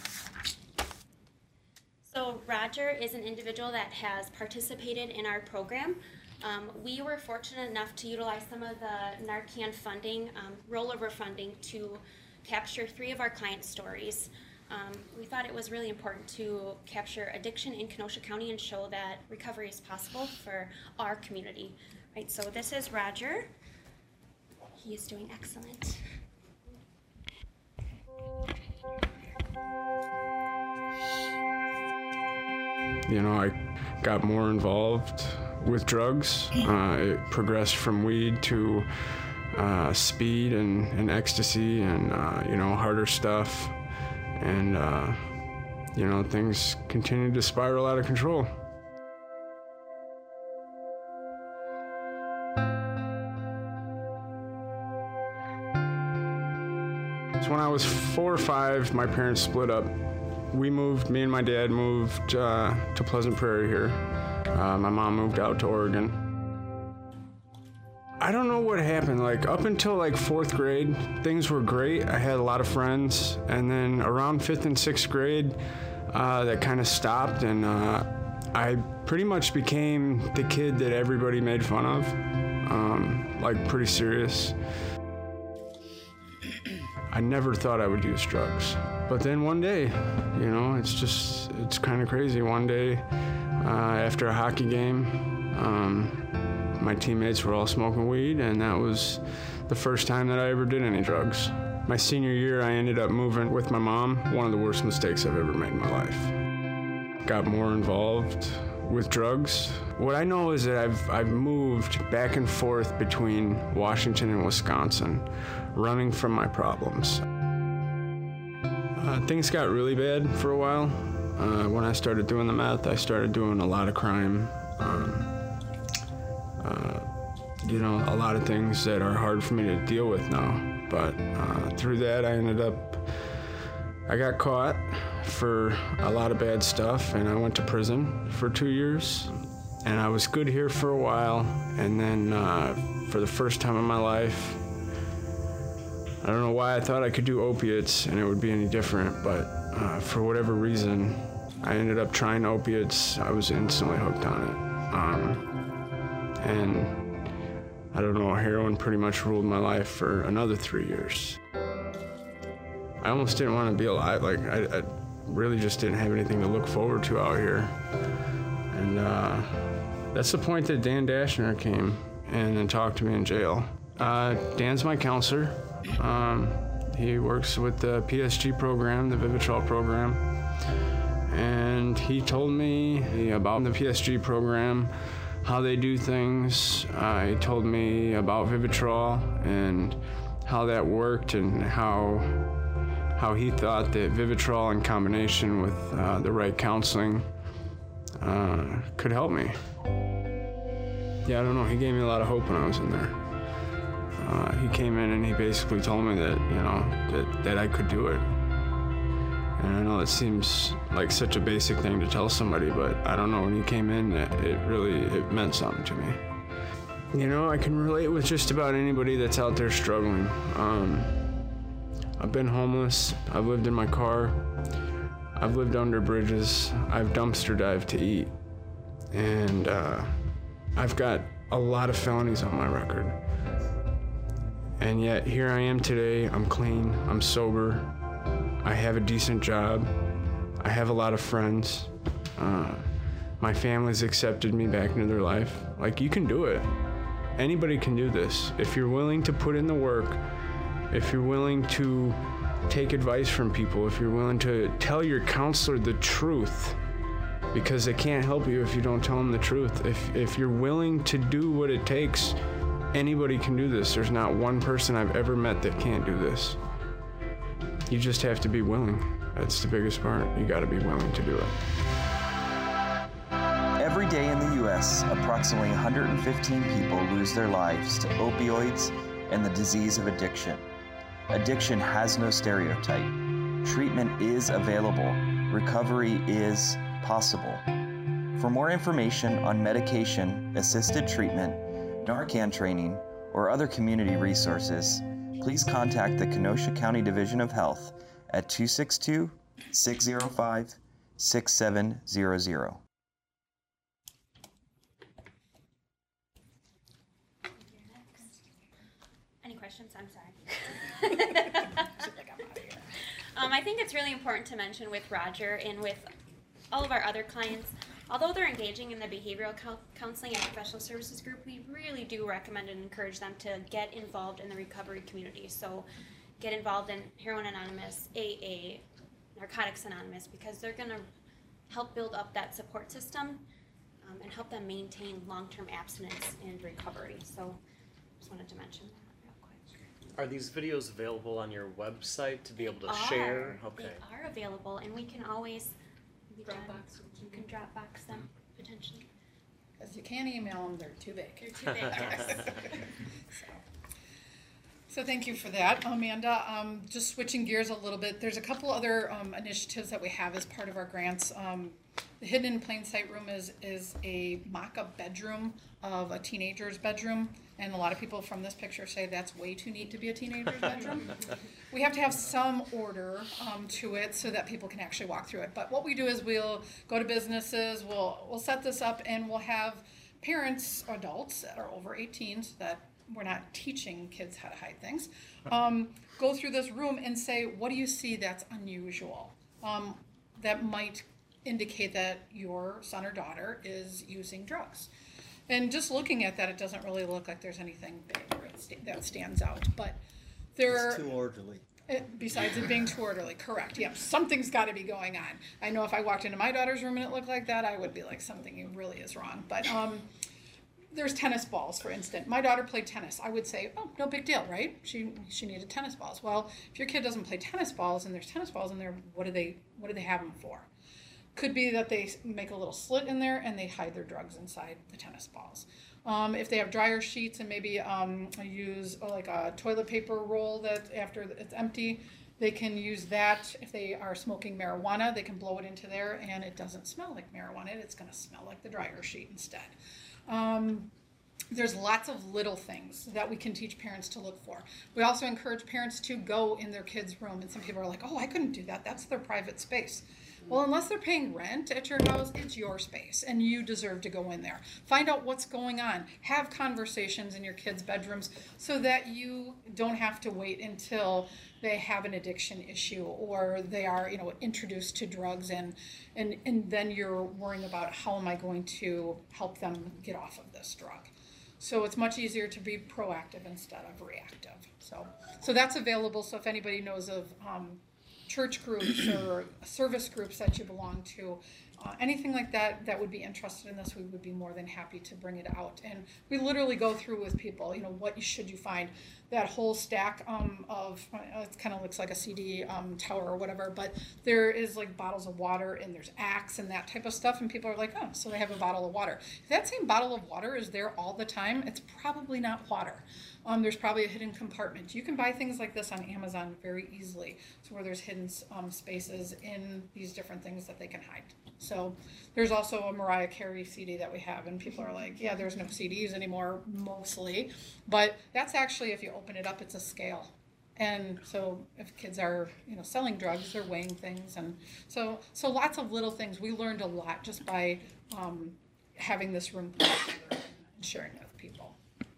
So Roger is an individual that has participated in our program. Um, we were fortunate enough to utilize some of the Narcan funding, um, rollover funding, to capture three of our client stories. Um, we thought it was really important to capture addiction in Kenosha County and show that recovery is possible for our community. Right, so this is Roger. He is doing excellent. You know, I got more involved with drugs. Uh, it progressed from weed to uh, speed and, and ecstasy and, uh, you know, harder stuff. And, uh, you know, things continued to spiral out of control. So when I was four or five, my parents split up. We moved, me and my dad moved uh, to Pleasant Prairie here. Uh, my mom moved out to Oregon. I don't know what happened, like up until like fourth grade, things were great. I had a lot of friends, and then around fifth and sixth grade, uh, that kind of stopped, and uh, I pretty much became the kid that everybody made fun of, um, like pretty serious. I never thought I would use drugs. But then one day, you know, it's just, it's kind of crazy. One day, uh, after a hockey game, um, my teammates were all smoking weed, and that was the first time that I ever did any drugs. My senior year, I ended up moving with my mom, one of the worst mistakes I've ever made in my life. Got more involved with drugs. What I know is that I've, I've moved back and forth between Washington and Wisconsin, running from my problems. Uh, things got really bad for a while. Uh, when I started doing the meth, I started doing a lot of crime. Um, uh, you know, a lot of things that are hard for me to deal with now. But uh, through that, I ended up, I got caught for a lot of bad stuff, and I went to prison for two years. And I was good here for a while, and then uh, for the first time in my life, I don't know why I thought I could do opiates and it would be any different, but uh, for whatever reason, I ended up trying opiates. I was instantly hooked on it. Um, and I don't know, heroin pretty much ruled my life for another three years. I almost didn't want to be alive. Like, I, I really just didn't have anything to look forward to out here. And uh, that's the point that Dan Dashner came in and talked to me in jail. Uh, Dan's my counselor. Um, he works with the P S G program, the Vivitrol program. And he told me about the P S G program, how they do things. Uh, he told me about Vivitrol and how that worked, and how how he thought that Vivitrol in combination with uh, the right counseling uh, could help me. Yeah, I don't know, he gave me a lot of hope when I was in there. Uh, he came in and he basically told me that, you know, that, that I could do it. And I know it seems like such a basic thing to tell somebody, but I don't know, when he came in, it, it really, it meant something to me. You know, I can relate with just about anybody that's out there struggling. Um, I've been homeless, I've lived in my car, I've lived under bridges, I've dumpster dived to eat, and uh, I've got a lot of felonies on my record. And yet, here I am today, I'm clean, I'm sober, I have a decent job, I have a lot of friends, uh, my family's accepted me back into their life. Like, you can do it. Anybody can do this. If you're willing to put in the work, if you're willing to take advice from people, if you're willing to tell your counselor the truth, because they can't help you if you don't tell them the truth. If, if you're willing to do what it takes, anybody can do this. There's not one person I've ever met that can't do this. You just have to be willing. That's the biggest part. You gotta be willing to do it. Every day in the U S, approximately one hundred fifteen people lose their lives to opioids and the disease of addiction. Addiction has no stereotype. Treatment is available. Recovery is possible. For more information on medication-assisted treatment, Narcan training, or other community resources, please contact the Kenosha County Division of Health at two six two, six zero five, six seven zero zero. Any questions? I'm sorry. um, I think it's really important to mention with Roger and with all of our other clients, although they're engaging in the behavioral counseling and professional services group, we really do recommend and encourage them to get involved in the recovery community. So get involved in Heroin Anonymous, A A, Narcotics Anonymous, because they're going to help build up that support system um, and help them maintain long-term abstinence and recovery. So just wanted to mention that real quick. Are these videos available on your website to be able to Are. share? Okay. They are available, and we can always Dropbox. You can Dropbox them potentially. Because you can't email them; they're too big. They're too big. so. so thank you for that, Amanda. Um, just switching gears a little bit. There's a couple other um, initiatives that we have as part of our grants. Um, the Hidden in Plain Sight room is is a mock-up bedroom of a teenager's bedroom. And a lot of people from this picture say that's way too neat to be a teenager's bedroom. We have to have some order um, to it so that people can actually walk through it. But what we do is we'll go to businesses, we'll we'll set this up, and we'll have parents, adults that are over eighteen, so that we're not teaching kids how to hide things, um, go through this room and say, what do you see that's unusual? Um, that might indicate that your son or daughter is using drugs. And just looking at that, it doesn't really look like there's anything big or it sta- that stands out, but there. It's too orderly. It, besides it being too orderly, correct. Yep, something's got to be going on. I know if I walked into my daughter's room and it looked like that, I would be like, something really is wrong. But um, there's tennis balls, for instance. My daughter played tennis. I would say, oh, no big deal, right? She she needed tennis balls. Well, if your kid doesn't play tennis balls and there's tennis balls in there, what do they what do they have them for? Could be that they make a little slit in there and they hide their drugs inside the tennis balls. Um, if they have dryer sheets and maybe um, use uh, like a toilet paper roll that after it's empty, they can use that. If they are smoking marijuana, they can blow it into there and it doesn't smell like marijuana. It's going to smell like the dryer sheet instead. Um, there's lots of little things that we can teach parents to look for. We also encourage parents to go in their kids' room, and some people are like, oh, I couldn't do that. That's their private space. Well, unless they're paying rent at your house, it's your space, and you deserve to go in there. Find out what's going on. Have conversations in your kids' bedrooms so that you don't have to wait until they have an addiction issue or they are, you know, introduced to drugs, and and and then you're worrying about how am I going to help them get off of this drug. So it's much easier to be proactive instead of reactive. So so that's available. So if anybody knows of um, church groups or service groups that you belong to, uh, anything like that that would be interested in this, we would be more than happy to bring it out. And we literally go through with people, you know, what should you find? That whole stack um, of, uh, it kind of looks like a C D um, tower or whatever, but there is like bottles of water and there's Axe and that type of stuff, and people are like, oh, so they have a bottle of water. If that same bottle of water is there all the time, it's probably not water. Um, there's probably a hidden compartment. You can buy things like this on Amazon very easily, so where there's hidden um, spaces in these different things that they can hide. So there's also a Mariah Carey C D that we have, and people are like, yeah, there's no C Ds anymore, mostly. But that's actually, if you open it up, it's a scale. And so if kids are, you know, selling drugs, they're weighing things. And so so lots of little things. We learned a lot just by um, having this room put together and sharing it with people.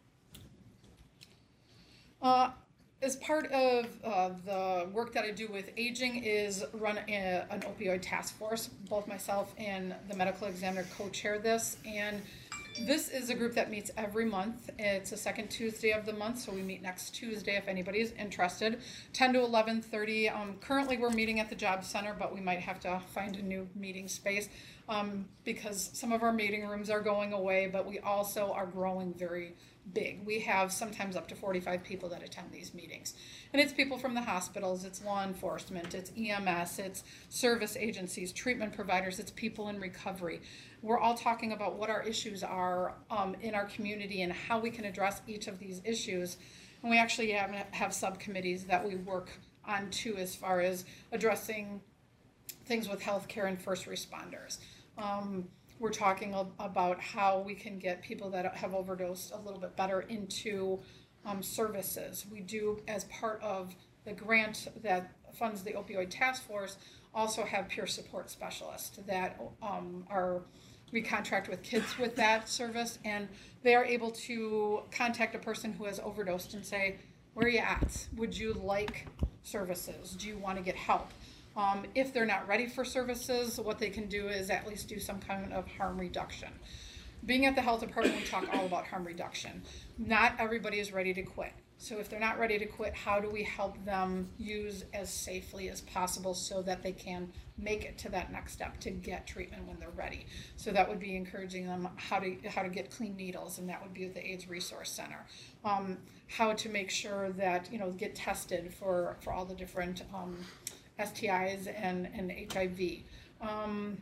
Uh, as part of uh, the work that I do with aging is run a, an opioid task force. Both myself and the medical examiner co-chair this, and this is a group that meets every month. It's the second Tuesday of the month, so we meet next Tuesday if anybody's interested, ten to eleven thirty. Um, currently we're meeting at the Job Center, but we might have to find a new meeting space um, because some of our meeting rooms are going away, but we also are growing very big. We have sometimes up to forty-five people that attend these meetings. And it's people from the hospitals, it's law enforcement, it's E M S, it's service agencies, treatment providers, it's people in recovery. We're all talking about what our issues are um, in our community and how we can address each of these issues. And we actually have, have subcommittees that we work on too, as far as addressing things with healthcare and first responders. Um, We're talking about how we can get people that have overdosed a little bit better into um, services. We do, as part of the grant that funds the opioid task force, also have peer support specialists that um, are, we contract with kids with that service, and they are able to contact a person who has overdosed and say, where are you at? Would you like services? Do you want to get help? Um, if they're not ready for services, what they can do is at least do some kind of harm reduction. Being at the health department, we talk all about harm reduction. Not everybody is ready to quit. So if they're not ready to quit, how do we help them use as safely as possible so that they can make it to that next step to get treatment when they're ready? So that would be encouraging them how to how to get clean needles, and that would be at the AIDS Resource Center. Um, how to make sure that, you know, get tested for, for all the different um, S T Is and, and H I V. Um,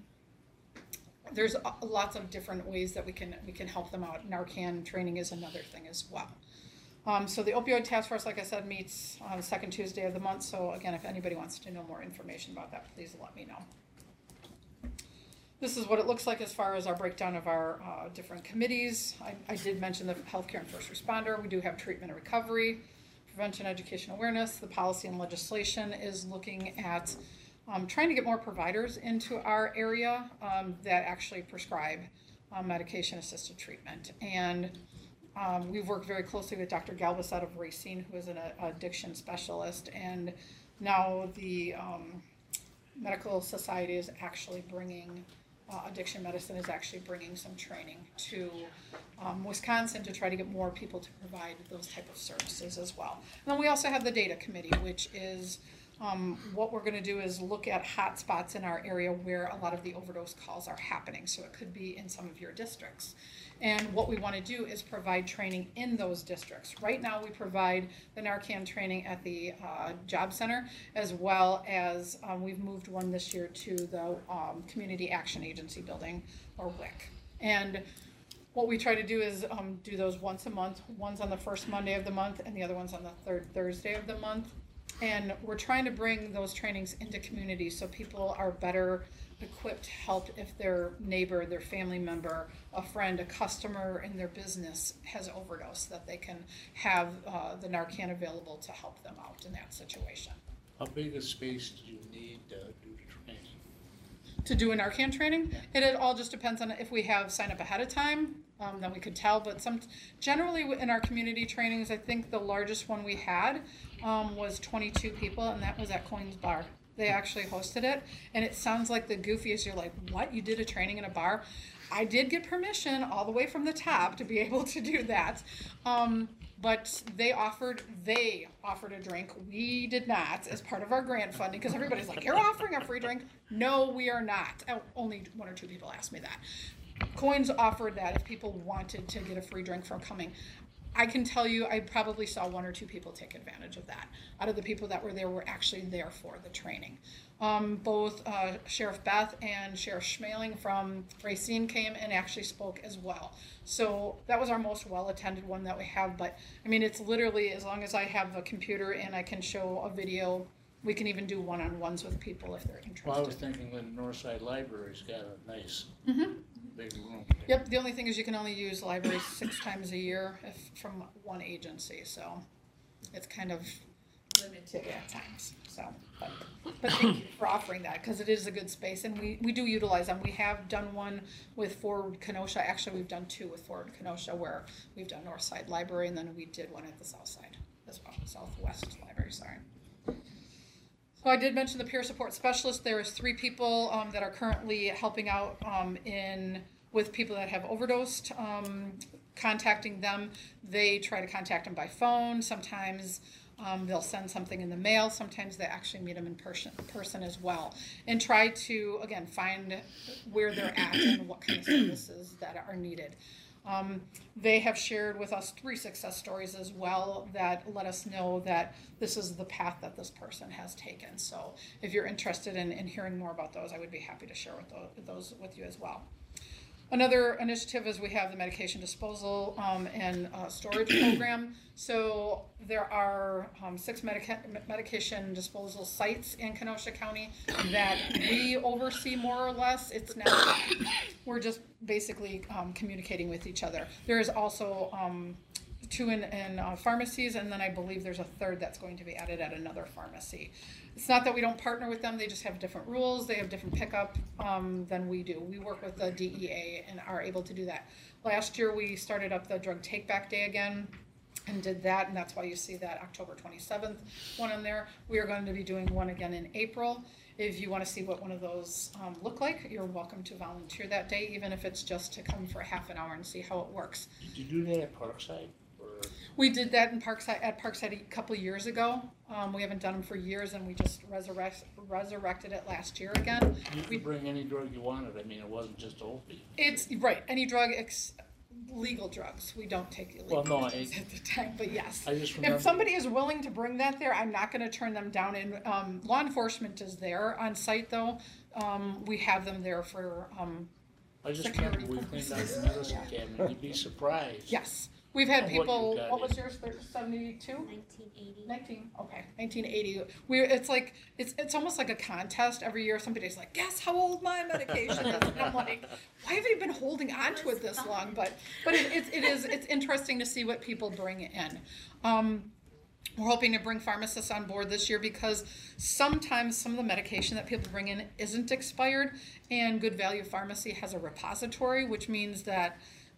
there's a, lots of different ways that we can we can help them out. Narcan training is another thing as well. Um, so the opioid task force, like I said, meets on the second Tuesday of the month. So again, if anybody wants to know more information about that, please let me know. This is what it looks like as far as our breakdown of our uh, different committees. I, I did mention the healthcare and first responder. We do have treatment and recovery, prevention, education, awareness. The policy and legislation is looking at um, trying to get more providers into our area um, that actually prescribe um, medication-assisted treatment. And um, we've worked very closely with Doctor Galbus out of Racine, who is an uh, addiction specialist, and now the um, Medical Society is actually bringing uh, Addiction Medicine is actually bringing some training to um, Wisconsin to try to get more people to provide those type of services as well. And then we also have the data committee, which is um, what we're going to do is look at hot spots in our area where a lot of the overdose calls are happening. So it could be in some of your districts. And what we want to do is provide training in those districts. Right now we provide the Narcan training at the uh, job center, as well as um, we've moved one this year to the um, Community Action Agency building, or W I C. And what we try to do is um, do those once a month. One's on the first Monday of the month and the other one's on the third Thursday of the month. And we're trying to bring those trainings into communities so people are better equipped to help if their neighbor, their family member, a friend, a customer in their business has overdosed, that they can have uh, the Narcan available to help them out in that situation. How big a space do you need to do the training? To do a Narcan training? Yeah. It, it all just depends on if we have sign up ahead of time, um, then we could tell, but some generally in our community trainings, I think the largest one we had um, was twenty-two people, and that was at Coins Bar. They actually hosted it, and it sounds like the goofiest. You're like, what? You did a training in a bar? I did get permission all the way from the top to be able to do that. Um, but they offered, they offered a drink. We did not, as part of our grant funding, because everybody's like, you're offering a free drink. No, we are not. Oh, only one or two people asked me that. Coins offered that if people wanted to get a free drink from coming. I can tell you, I probably saw one or two people take advantage of that. Out of the people that were there were actually there for the training. Um, both uh, Sheriff Beth and Sheriff Schmaling from Racine came and actually spoke as well. So that was our most well-attended one that we have. But I mean, it's literally, as long as I have a computer and I can show a video, we can even do one-on-ones with people if they're interested. Well, I was thinking the Northside Library's got a nice mm-hmm. big room. Yep, the only thing is you can only use libraries six times a year if, from one agency, so it's kind of limited at times. So, but, but thank you for offering that, because it is a good space, and we, we do utilize them. We have done one with Forward Kenosha. Actually, we've done two with Forward Kenosha, where we've done Northside Library, and then we did one at the South Side as well, Southwest Library, sorry. So I did mention the peer support specialist. There is three people um, that are currently helping out um, in with people that have overdosed, um, contacting them. They try to contact them by phone. Sometimes um, they'll send something in the mail. Sometimes they actually meet them in person, person as well, and try to, again, find where they're at and what kind of services that are needed. Um, they have shared with us three success stories as well that let us know that this is the path that this person has taken. So if you're interested in, in hearing more about those, I would be happy to share with those, those with you as well. Another initiative is we have the medication disposal um, and uh, storage program. So there are um, six medica medication disposal sites in Kenosha County that we oversee more or less. It's now, we're just basically um, communicating with each other. There is also um, two in, in uh, pharmacies, and then I believe there's a third that's going to be added at another pharmacy. It's not that we don't partner with them, they just have different rules, they have different pickup um, than we do. We work with the D E A and are able to do that. Last year we started up the Drug Take Back Day again and did that, and that's why you see that October twenty-seventh one on there. We are going to be doing one again in April. If you want to see what one of those um, look like, you're welcome to volunteer that day, even if it's just to come for half an hour and see how it works. Did you do that at Parkside? We did that in Parkside, at Parkside a couple years ago. Um, we haven't done them for years, and we just resurrect, resurrected it last year again. You could we, bring any drug you wanted. I mean, it wasn't just opiate. It's right. Any drug, ex, legal drugs. We don't take illegal well, no, drugs I, at the time, but yes. I just remember, if somebody is willing to bring that there, I'm not going to turn them down. And um, law enforcement is there on site, though. Um, we have them there for um, I just security remember we cleaned out purposes. the medicine cabinet. You'd be surprised. Yes. We've had people, what, what was yours, seventy-two? nineteen eighty. nineteen, okay, nineteen eighty. We're, it's like, it's it's almost like a contest every year. Somebody's like, guess how old my medication is? And I'm like, why have you been holding on to it this long? But but it, it, it is, it's interesting to see what people bring in. Um, we're hoping to bring pharmacists on board this year because sometimes some of the medication that people bring in isn't expired, and Good Value Pharmacy has a repository, which means that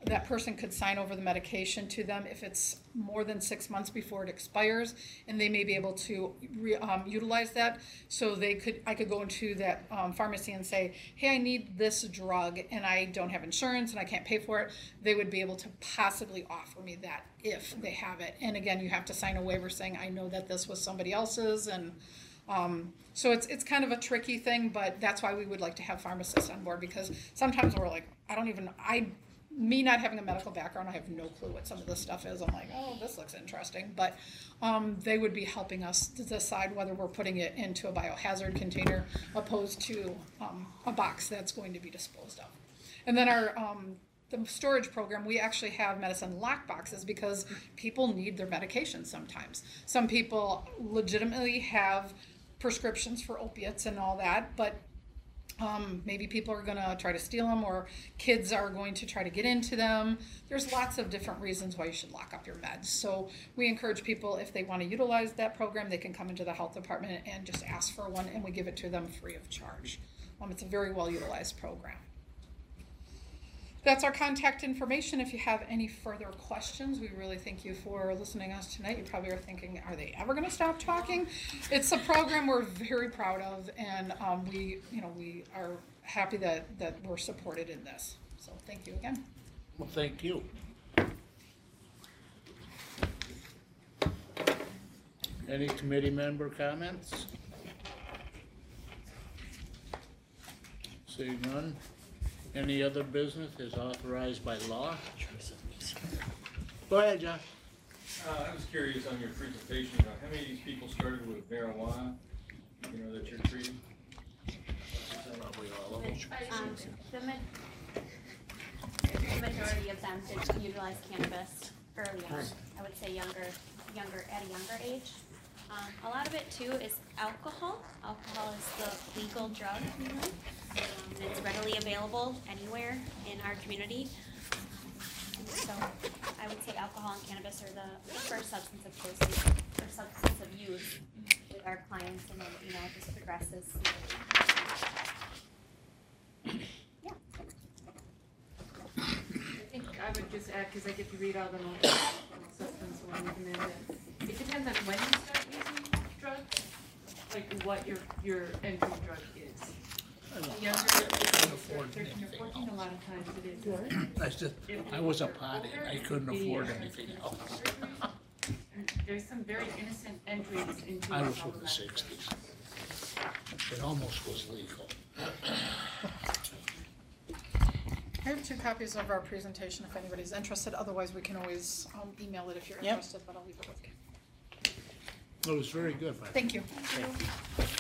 that person could sign over the medication to them if it's more than six months before it expires, and they may be able to re, um, utilize that. So they could, I could go into that um, pharmacy and say, hey, I need this drug and I don't have insurance and I can't pay for it. They would be able to possibly offer me that if they have it. And again, you have to sign a waiver saying, I know that this was somebody else's, and um, so it's it's kind of a tricky thing, but that's why we would like to have pharmacists on board, because sometimes we're like, I don't even, I, me not having a medical background, I have no clue what some of this stuff is. I'm like, oh, this looks interesting, but um, they would be helping us to decide whether we're putting it into a biohazard container opposed to um, a box that's going to be disposed of. And then our um, the storage program, we actually have medicine lock boxes because people need their medication sometimes. Some people legitimately have prescriptions for opiates and all that, but um, maybe people are going to try to steal them, or kids are going to try to get into them. There's lots of different reasons why you should lock up your meds. So we encourage people, if they want to utilize that program, they can come into the health department and just ask for one, and we give it to them free of charge. Um, it's a very well utilized program. That's our contact information. If you have any further questions, we really thank you for listening to us tonight. You probably are thinking, are they ever going to stop talking? It's a program we're very proud of, and um, we, you know, we are happy that, that we're supported in this. So thank you again. Well, thank you. Any committee member comments? Seeing none. Any other business is authorized by law? Go ahead, John. Uh, I was curious on your presentation about how many of these people started with marijuana, you know, that you're treating? Probably all of them. Um, the, ma- the majority of them did utilize cannabis early on. I would say younger, younger at a younger age. Um, a lot of it too is alcohol. Alcohol is the legal drug. Um, it's readily available anywhere in our community. So I would say alcohol and cannabis are the first substance of choice or substance of use with our clients, and then, you know, it just progresses. Yeah. I think I would just add, because I get to read all the multiple substance one, and then it depends on when you start using drugs, like what your your entry drug is. Younger, thirteen or fourteen, a lot of times it is. I just, I was a pothead. I couldn't afford anything else. There's some very innocent entries into. I was from the sixties. It almost was legal. I have two copies of our presentation if anybody's interested. Otherwise, we can always um, email it if you're Yep. interested, but I'll leave it with you. It was very good. But Thank you. Thank you.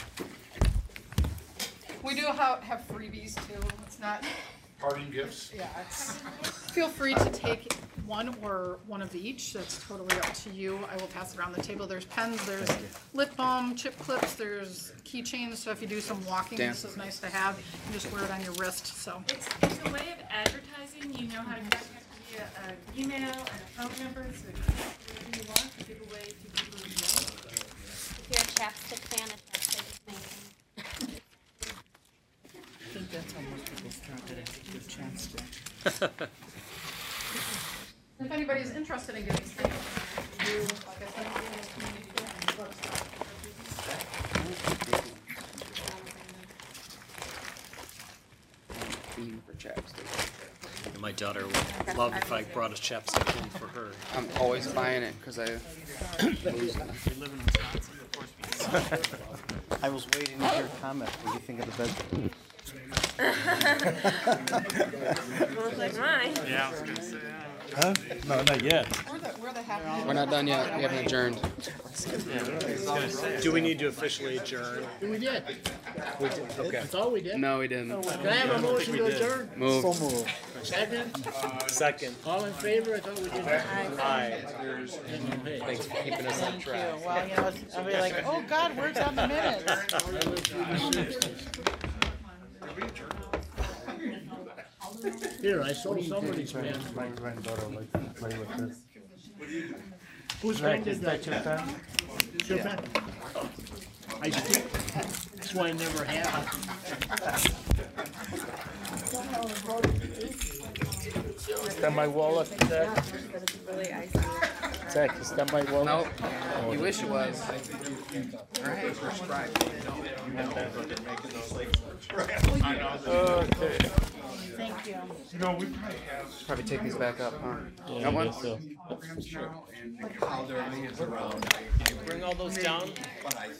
We do have, have freebies too. It's not, Parting gifts. yeah, it's, feel free to take one or one of each. That's totally up to you. I will pass it around the table. There's pens, there's lip balm, chip clips, there's keychains. So if you do some walking, Dan. this is nice to have. You just wear it on your wrist, so. It's, it's a way of advertising. You know how to contact via an email and a phone number, so if you whatever you want, give away to people you know. If you're a chapstick fan, a chapstick is amazing. I think that's how most people start, that I give a chance to. If anybody's interested in getting started, you, like I said, in the community website. Theme for chapstick. And my daughter would love if I brought a chapstick in for her. I'm always buying it because I lose them. We live in Wisconsin, of course we do. I was waiting to hear a comment. What do you think of the bed? Looks like mine. Yeah, I was gonna say. Huh? No, not yet. We're the, we're the happy. We're not done yet. We haven't adjourned. Do we need to officially adjourn? We did. We did, okay. That's all we did. No, we didn't. Can I have a motion to adjourn? Move. So moved. Second? Second. All in favor? I thought we did. Aye. Aye. Thanks for keeping us on track. Well, you know, I'll be like, oh God, where's on the minutes? Here, I sold somebody's pen. My granddaughter likes to play with this. Whose pen did that? Your pen? Your pen? I still, that's why I never have it. that my wallet, Zach? Really icy. Zach, is that my wallet? No, Oh, you wish it was. Alright. Okay. Thank you. You know, we probably have. Probably take these back up, huh? Yeah, Got I one? guess so. Programs now, and how they're around. Bring all those down.